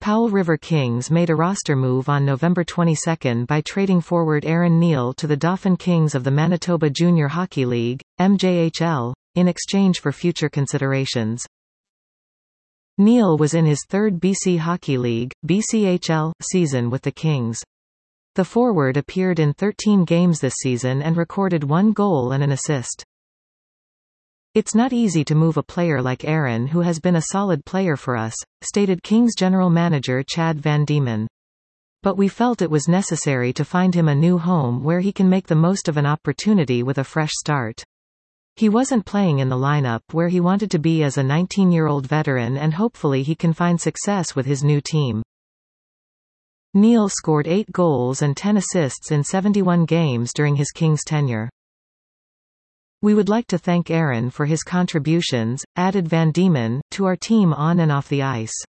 Powell River Kings made a roster move on November 22 by trading forward Aaron Neal to the Dauphin Kings of the Manitoba Junior Hockey League, MJHL, in exchange for future considerations. Neal was in his third BC Hockey League, BCHL, season with the Kings. The forward appeared in 13 games this season and recorded 1 goal and an assist. "It's not easy to move a player like Aaron, who has been a solid player for us," stated Kings general manager Chad Van Diemen. "But we felt it was necessary to find him a new home where he can make the most of an opportunity with a fresh start. He wasn't playing in the lineup where he wanted to be as a 19-year-old veteran, and hopefully he can find success with his new team." Neal scored 8 goals and 10 assists in 71 games during his Kings tenure. "We would like to thank Aaron for his contributions," added Van Diemen, "to our team on and off the ice.